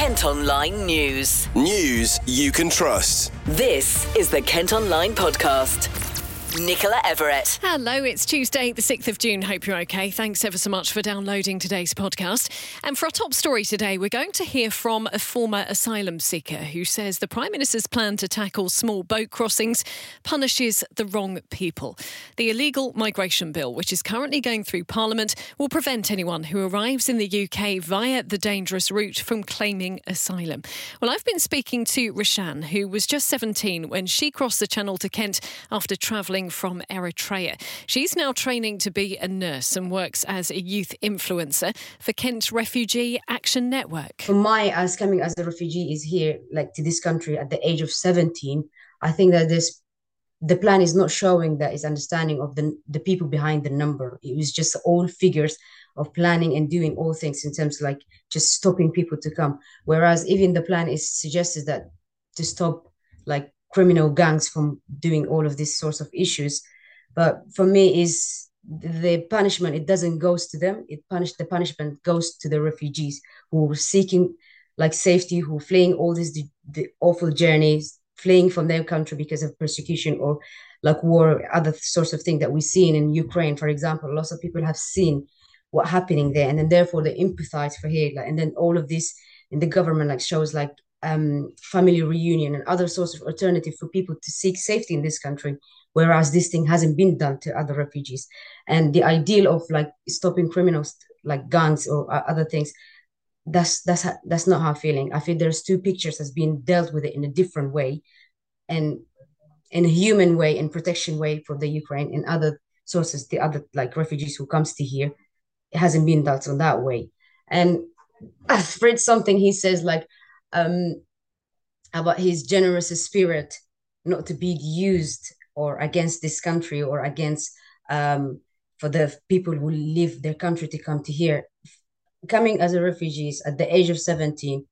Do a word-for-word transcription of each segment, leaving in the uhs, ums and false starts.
Kent Online News. News you can trust. This is the Kent Online Podcast. Nicola Everett. Hello, it's Tuesday, the sixth of June. Hope you're okay. Thanks ever so much for downloading today's podcast. And for our top story today, we're going to hear from a former asylum seeker who says the Prime Minister's plan to tackle small boat crossings punishes the wrong people. The illegal migration bill, which is currently going through Parliament, will prevent anyone who arrives in the U K via the dangerous route from claiming asylum. Well, I've been speaking to Rishan, who was just seventeen when she crossed the Channel to Kent after travelling from Eritrea. She's now training to be a nurse and works as a youth influencer for Kent Refugee Action Network. For my as coming as a refugee is here, like to this country at the age of seventeen, I think that this the plan is not showing that is understanding of the the people behind the number. It was just all figures of planning and doing all things in terms of like just stopping people to come. Whereas even the plan is suggested that to stop like criminal gangs from doing all of these sorts of issues. But for me is the punishment, it doesn't goes to them. It punish the punishment goes to the refugees who are seeking like safety, who are fleeing all these the, the awful journeys, fleeing from their country because of persecution or like war, or other sorts of things that we've seen in Ukraine, for example. Lots of people have seen what happening there, and then therefore they empathize for here. Like, and then all of this in the government like shows like um, family reunion and other sorts of alternative for people to seek safety in this country, whereas this thing hasn't been done to other refugees. And the ideal of like stopping criminals like gangs or other things, that's that's that's not how I'm feeling. I feel there's two pictures as being dealt with it in a different way, and in a human way and protection way for the Ukraine and other sources, the other like refugees who comes to here, it hasn't been dealt on that way. And I've read something he says like um, about his generous spirit not to be used or against this country or against um, for the people who leave their country to come to here. Coming as a refugees at the age of seventeen,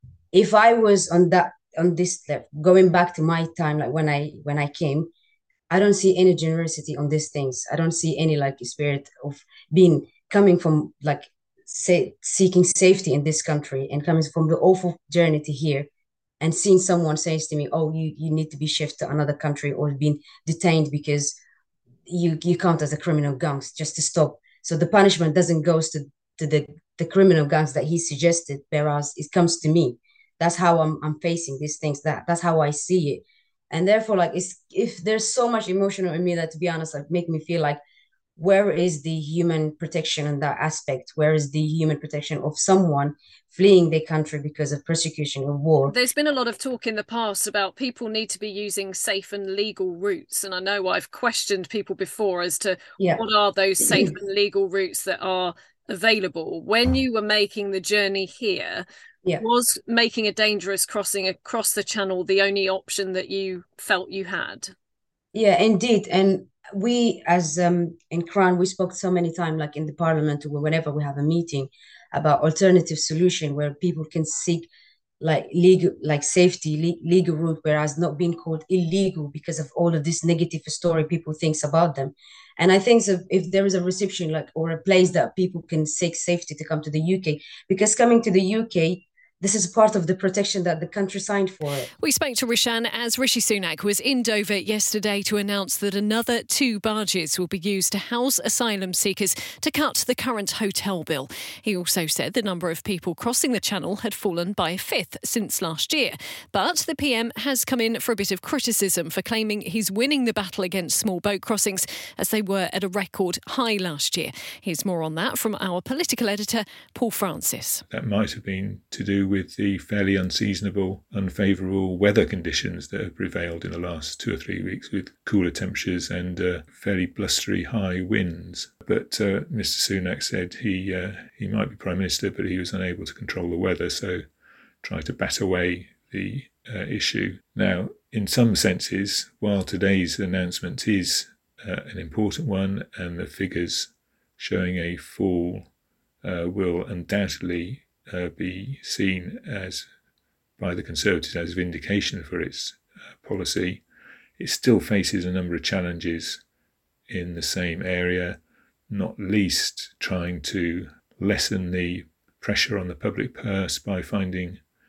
if I was on that on this step, going back to my time, like when I when I came, I don't see any generosity on these things. I don't see any like spirit of being coming from like say seeking safety in this country and coming from the awful journey to here and seeing someone says to me, oh, you, you need to be shifted to another country or being detained because you you count as a criminal gangs just to stop. So the punishment doesn't go to, to the, the criminal gangs that he suggested, whereas it comes to me. That's how I'm I'm facing these things. That that's how I see it. And therefore, like it's if there's so much emotional in me that to be honest, like make me feel like where is the human protection in that aspect? Where is the human protection of someone fleeing their country because of persecution or war? There's been a lot of talk in the past about people need to be using safe and legal routes. And I know I've questioned people before as to yeah. what are those safe and legal routes that are available. When you were making the journey here, yeah. was making a dangerous crossing across the Channel the only option that you felt you had? Yeah, indeed. And we, as um, in Crown, we spoke so many times, like in the Parliament or whenever we have a meeting, about alternative solution where people can seek like legal, like safety, le- legal route, whereas not being called illegal because of all of this negative story people thinks about them. And I think so if there is a reception like or a place that people can seek safety to come to the U K, because coming to the U K, this is part of the protection that the country signed for it. We spoke to Rishan as Rishi Sunak was in Dover yesterday to announce that another two barges will be used to house asylum seekers to cut the current hotel bill. He also said the number of people crossing the Channel had fallen by a fifth since last year. But the P M has come in for a bit of criticism for claiming he's winning the battle against small boat crossings as they were at a record high last year. Here's more on that from our political editor, Paul Francis. That might have been to do with the fairly unseasonable, unfavourable weather conditions that have prevailed in the last two or three weeks with cooler temperatures and uh, fairly blustery high winds. But uh, Mister Sunak said he uh, he might be Prime Minister, but he was unable to control the weather, so tried to bat away the uh, issue. Now, in some senses, while today's announcement is uh, an important one and the figures showing a fall uh, will undoubtedly Uh, be seen as by the Conservatives as vindication for its uh, policy, it still faces a number of challenges in the same area, not least trying to lessen the pressure on the public purse by finding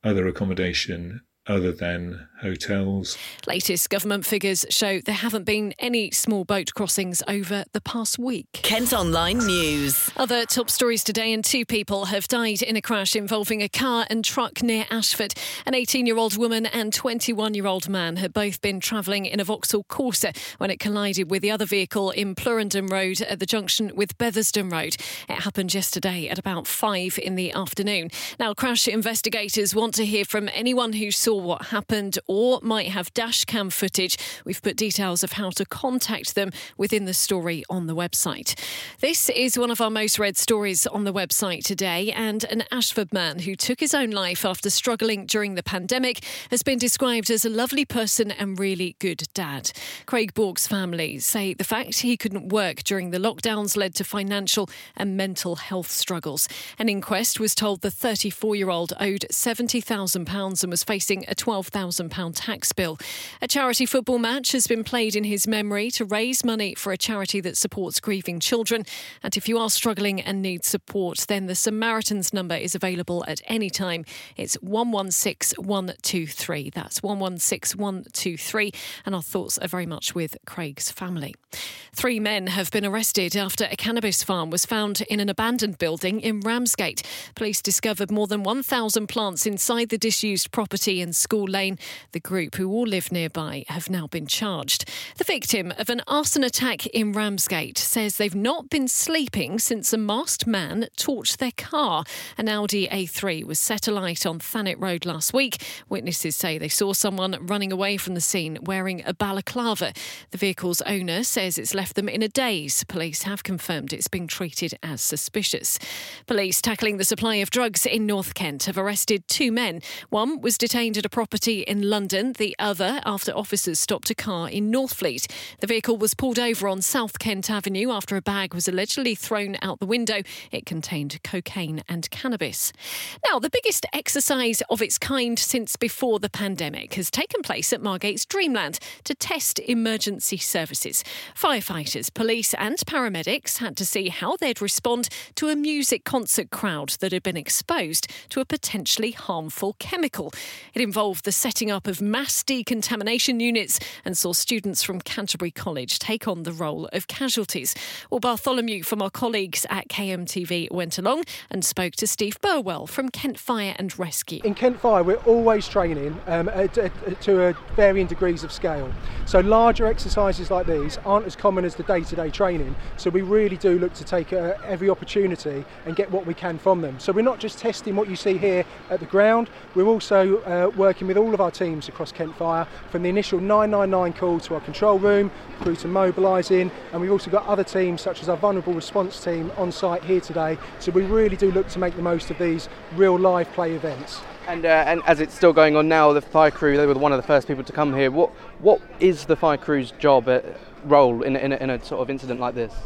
other accommodation other than hotels. Latest government figures show there haven't been any small boat crossings over the past week. Kent Online News. Other top stories today, and two people have died in a crash involving a car and truck near Ashford. An eighteen-year-old woman and twenty-one-year-old man had both been travelling in a Vauxhall Corsa when it collided with the other vehicle in Plurendon Road at the junction with Bethersden Road. It happened yesterday at about five in the afternoon. Now, crash investigators want to hear from anyone who saw what happened or might have dash cam footage. We've put details of how to contact them within the story on the website. This is one of our most read stories on the website today, and an Ashford man who took his own life after struggling during the pandemic has been described as a lovely person and really good dad. Craig Borg's family say the fact he couldn't work during the lockdowns led to financial and mental health struggles. An inquest was told the thirty-four-year-old owed seventy thousand pounds and was facing a twelve thousand pounds tax bill. A charity football match has been played in his memory to raise money for a charity that supports grieving children. And if you are struggling and need support, then the Samaritans number is available at any time. It's one one six one two three. That's one one six one two three. And our thoughts are very much with Craig's family. Three men have been arrested after a cannabis farm was found in an abandoned building in Ramsgate. Police discovered more than one thousand plants inside the disused property in School Lane. The group, who all live nearby, have now been charged. The victim of an arson attack in Ramsgate says they've not been sleeping since a masked man torched their car. An Audi A three was set alight on Thanet Road last week. Witnesses say they saw someone running away from the scene wearing a balaclava. The vehicle's owner says it's left them in a daze. Police have confirmed it's being treated as suspicious. Police tackling the supply of drugs in North Kent have arrested two men. One was detained at a property in London, the other after officers stopped a car in Northfleet. The vehicle was pulled over on South Kent Avenue after a bag was allegedly thrown out the window. It contained cocaine and cannabis. Now, the biggest exercise of its kind since before the pandemic has taken place at Margate's Dreamland to test emergency services. Firefighters, police and paramedics had to see how they'd respond to a music concert crowd that had been exposed to a potentially harmful chemical. It involved the setting up of mass decontamination units and saw students from Canterbury College take on the role of casualties. Well, Bartholomew from our colleagues at K M T V went along and spoke to Steve Burwell from Kent Fire and Rescue. In Kent Fire, we're always training um, at, at, to a varying degrees of scale. So larger exercises like these aren't as common as the day-to-day training. So we really do look to take uh, every opportunity and get what we can from them. So we're not just testing what you see here at the ground, we're also uh, working with all of our teams across Kent Fire, from the initial nine nine nine call to our control room, through to mobilising, and we've also got other teams such as our vulnerable response team on site here today. So we really do look to make the most of these real live play events. And, uh, and as it's still going on now, the fire crew, they were one of the first people to come here. What what is the fire crew's job, uh, role in, in, a, in a sort of incident like this?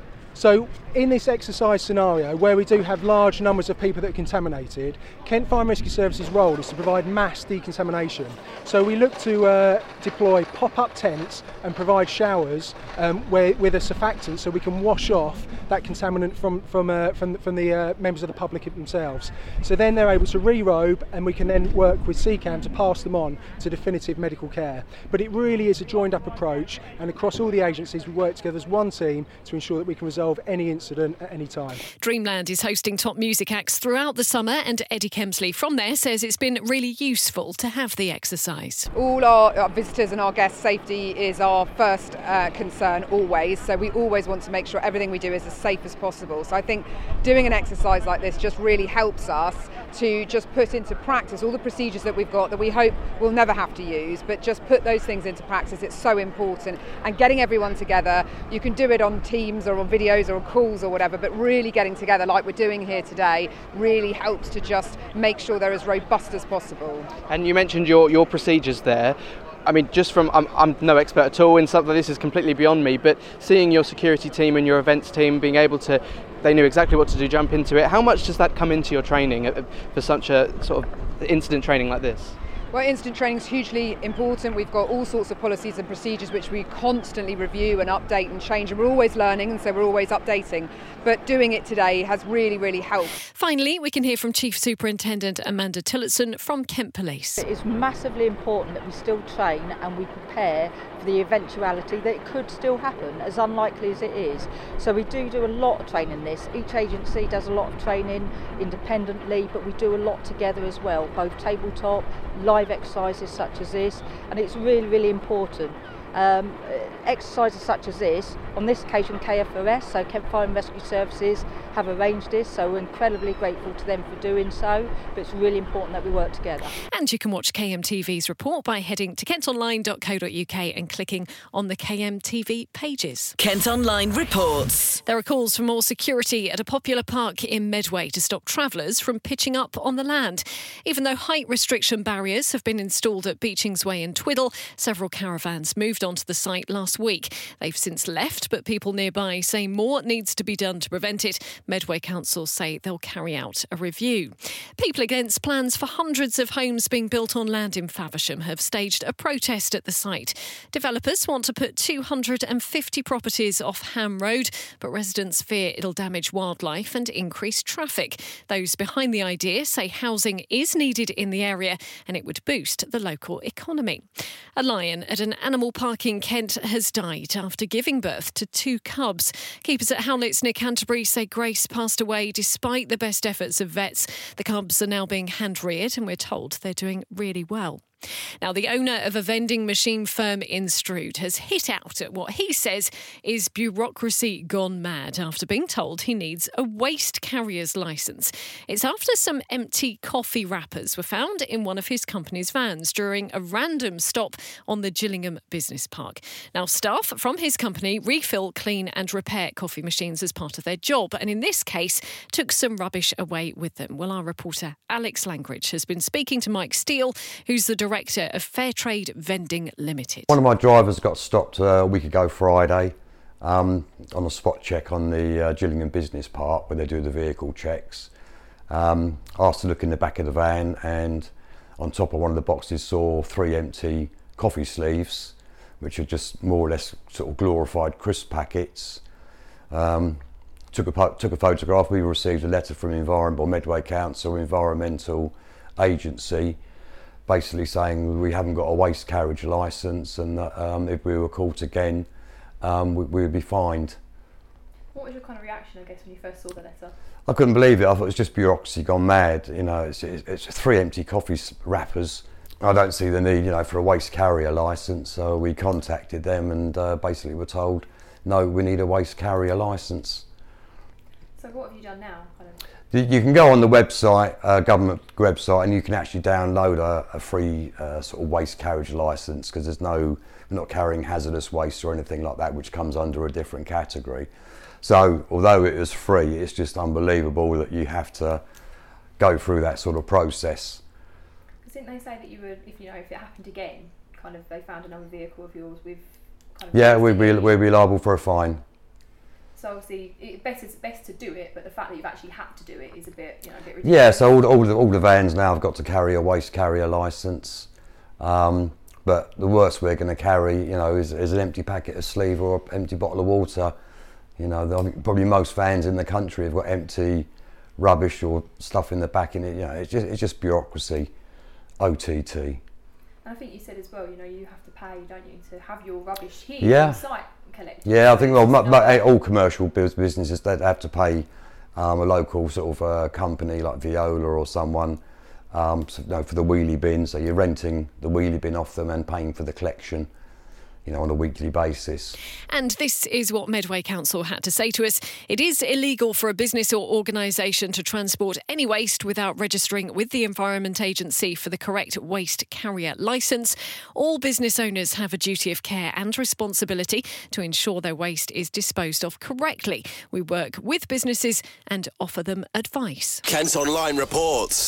So in this exercise scenario, where we do have large numbers of people that are contaminated, Kent Fire and Rescue Services' role is to provide mass decontamination. So we look to uh, deploy pop-up tents and provide showers um, where, with a surfactant, so we can wash off that contaminant from from uh, from, from the uh, members of the public themselves. So then they're able to re-robe, and we can then work with C CAM to pass them on to definitive medical care. But it really is a joined-up approach, and across all the agencies we work together as one team to ensure that we can resolve any incident at any time. Dreamland is hosting top music acts throughout the summer, and Eddie Kemsley from there says it's been really useful to have the exercise. All our, our visitors and our guests' safety is our first uh, concern always, so we always want to make sure everything we do is as safe as possible. So I think doing an exercise like this just really helps us to just put into practice all the procedures that we've got that we hope we'll never have to use, but just put those things into practice. It's so important, and getting everyone together, you can do it on Teams or on videos or on calls or whatever, but really getting together like we're doing here today really helps to just make sure they're as robust as possible. And you mentioned your, your procedures there. I mean, just from, I'm, I'm no expert at all in something, this is completely beyond me, but seeing your security team and your events team being able to, they knew exactly what to do, jump into it, how much does that come into your training for such a sort of incident training like this? Well, incident training is hugely important. We've got all sorts of policies and procedures which we constantly review and update and change, and we're always learning, and so we're always updating. But doing it today has really, really helped. Finally, we can hear from Chief Superintendent Amanda Tillotson from Kent Police. It is massively important that we still train and we prepare for the eventuality that it could still happen, as unlikely as it is. So we do do a lot of training in this. Each agency does a lot of training independently, but we do a lot together as well, both tabletop, live exercises such as this, and it's really, really important. Um, exercises such as this, on this occasion K F R S, so Kent Fire and Rescue Services, have arranged this, so we're incredibly grateful to them for doing so, but it's really important that we work together. And you can watch K M T V's report by heading to kent online dot co dot uk and clicking on the K M T V pages. Kent Online reports. There are calls for more security at a popular park in Medway to stop travellers from pitching up on the land. Even though height restriction barriers have been installed at Beechings Way and Twiddle, several caravans moved onto the site last week. They've since left, but people nearby say more needs to be done to prevent it. Medway Council say they'll carry out a review. People against plans for hundreds of homes being built on land in Faversham have staged a protest at the site. Developers want to put two hundred fifty properties off Ham Road, but residents fear it'll damage wildlife and increase traffic. Those behind the idea say housing is needed in the area and it would boost the local economy. A lion at an animal park in Kent has died after giving birth to two cubs. Keepers at Howletts near Canterbury say Grace passed away despite the best efforts of vets. The cubs are now being hand-reared and we're told they're doing really well. Now, the owner of a vending machine firm in Strood has hit out at what he says is bureaucracy gone mad after being told he needs a waste carrier's licence. It's after some empty coffee wrappers were found in one of his company's vans during a random stop on the Gillingham Business Park. Now, staff from his company refill, clean and repair coffee machines as part of their job, and in this case took some rubbish away with them. Well, our reporter Alex Langridge has been speaking to Mike Steele, who's the director Director of Fairtrade Vending Limited. One of my drivers got stopped a week ago Friday um, on a spot check on the uh, Gillingham Business Park where they do the vehicle checks. Um, asked to look in the back of the van, and on top of one of the boxes saw three empty coffee sleeves, which are just more or less sort of glorified crisp packets. Um, took a took a photograph. We received a letter from Environment, Medway Council, environmental agency, basically saying we haven't got a waste carriage licence, and that um, if we were caught again, um, we, we would be fined. What was your kind of reaction, I guess, when you first saw the letter? I couldn't believe it. I thought it was just bureaucracy gone mad. You know, it's, it's, it's three empty coffee wrappers. I don't see the need, you know, for a waste carrier licence. So we contacted them and uh, basically were told, no, we need a waste carrier licence. So what have you done now? Kind of? You can go on the website, uh, government website, and you can actually download a, a free uh, sort of waste carriage licence, because there's no, we're not carrying hazardous waste or anything like that, which comes under a different category. So although it is free, it's just unbelievable that you have to go through that sort of process. Because didn't they say that you would, if you know, if it happened again, kind of they found another vehicle of yours with kind of... Yeah, we'd be, we'd be liable for a fine. So obviously, it's best, it's best to do it, but the fact that you've actually had to do it is a bit, you know, a bit ridiculous. Yeah, so all the, all the, all the vans now have got to carry a waste carrier licence. Um, but the worst we're going to carry, you know, is, is an empty packet of sleeve or an empty bottle of water. You know, I think probably most vans in the country have got empty rubbish or stuff in the back in it. You know, it's just, it's just bureaucracy, O T T. And I think you said as well, you know, you have to pay, don't you, to have your rubbish here yeah. on site. Collected. Yeah, I think well, m- m- all commercial businesses, they have to pay um, a local sort of uh, company like Viola or someone um, so, you know, for the wheelie bin. So you're renting the wheelie bin off them and paying for the collection, you know, on a weekly basis. And this is what Medway Council had to say to us. It is illegal for a business or organisation to transport any waste without registering with the Environment Agency for the correct waste carrier licence. All business owners have a duty of care and responsibility to ensure their waste is disposed of correctly. We work with businesses and offer them advice. Kent Online reports. A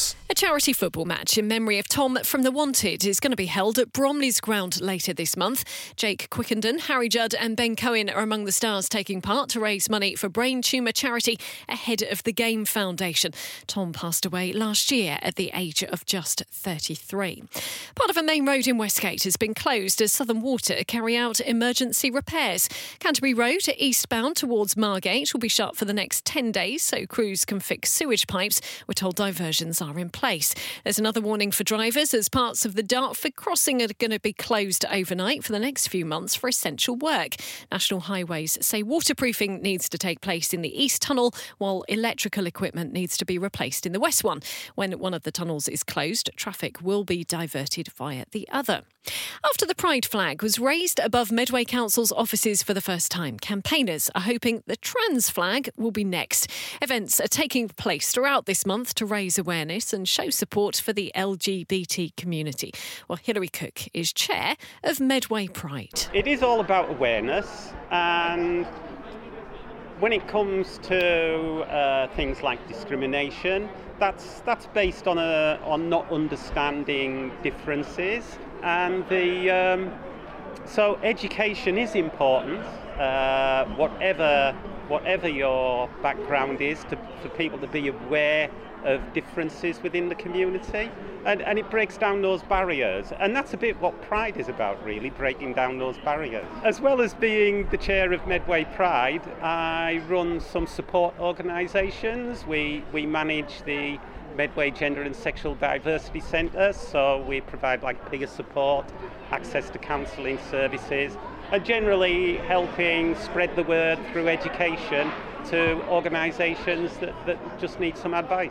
charity football match in memory of Tom from The Wanted is going to be held at Bromley's ground later this month. Jake Quickenden, Harry Judd and Ben Cohen are among the stars taking part to raise money for brain tumour charity ahead of the Game Foundation. Tom passed away last year at the age of just thirty-three. Part of a main road in Westgate has been closed as Southern Water carry out emergency repairs. Canterbury Road, eastbound towards Margate, will be shut for the next ten days so crews can fix sewage pipes. We're told diversions are in place. There's another warning for drivers as parts of the Dartford crossing are going to be closed overnight for the next few months for essential work. National Highways say waterproofing needs to take place in the East Tunnel while electrical equipment needs to be replaced in the West one. When one of the tunnels is closed, traffic will be diverted via the other. After the Pride flag was raised above Medway Council's offices for the first time, campaigners are hoping the trans flag will be next. Events are taking place throughout this month to raise awareness and show support for the L G B T community. Well, Hilary Cook is chair of Medway Pride. It is all about awareness, and when it comes to uh, things like discrimination, that's that's based on a on not understanding differences. And the um, so education is important, uh, whatever whatever your background is, to, for people to be aware of differences within the community, and, and it breaks down those barriers. And that's a bit what Pride is about, really, breaking down those barriers. As well as being the chair of Medway Pride, I run some support organisations. We we manage the Medway Gender and Sexual Diversity Centre, so we provide like peer support, access to counselling services, and generally helping spread the word through education to organisations that, that just need some advice.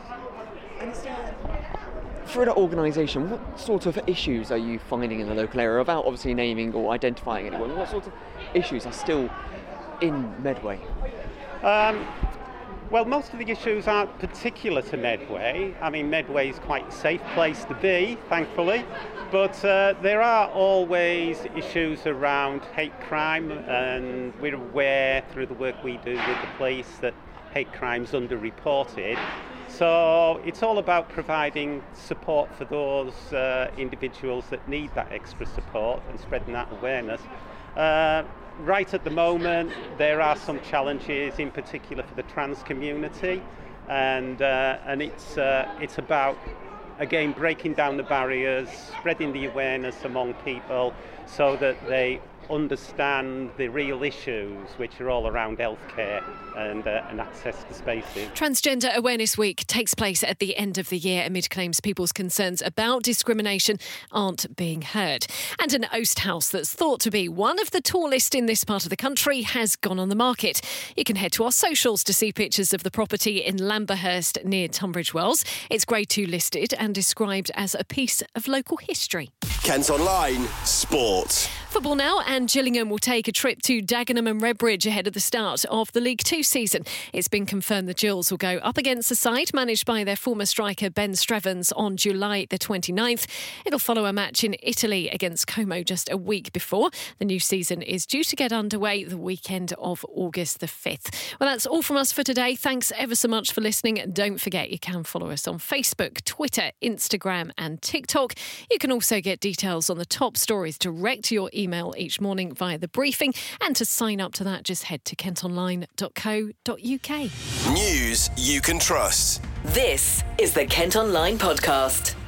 For an organisation, what sort of issues are you finding in the local area, without obviously naming or identifying anyone? What sort of issues are still in Medway? Um, Well, most of the issues aren't particular to Medway. I mean, Medway is quite a safe place to be, thankfully. But uh, there are always issues around hate crime, and we're aware through the work we do with the police that hate crime's underreported. So it's all about providing support for those uh, individuals that need that extra support and spreading that awareness. Uh, Right at the moment, there are some challenges, in particular for the trans community, and uh, and it's uh, it's about, again, breaking down the barriers, spreading the awareness among people, so that they understand the real issues, which are all around healthcare and, uh, and access to spaces. Transgender Awareness Week takes place at the end of the year amid claims people's concerns about discrimination aren't being heard. And an oast house that's thought to be one of the tallest in this part of the country has gone on the market. You can head to our socials to see pictures of the property in Lamberhurst near Tunbridge Wells. It's Grade two listed and described as a piece of local history. Kent Online Sport. Football now, and Gillingham will take a trip to Dagenham and Redbridge ahead of the start of the League Two season. It's been confirmed the Gills will go up against the side managed by their former striker Ben Strevens on July the twenty-ninth. It'll follow a match in Italy against Como just a week before. The new season is due to get underway the weekend of August the fifth. Well, that's all from us for today. Thanks ever so much for listening. Don't forget you can follow us on Facebook, Twitter, Instagram and TikTok. You can also get details on the top stories direct to your email each morning via the briefing, and to sign up to that just head to kent online dot co dot uk. News you can trust. This is the Kent Online Podcast.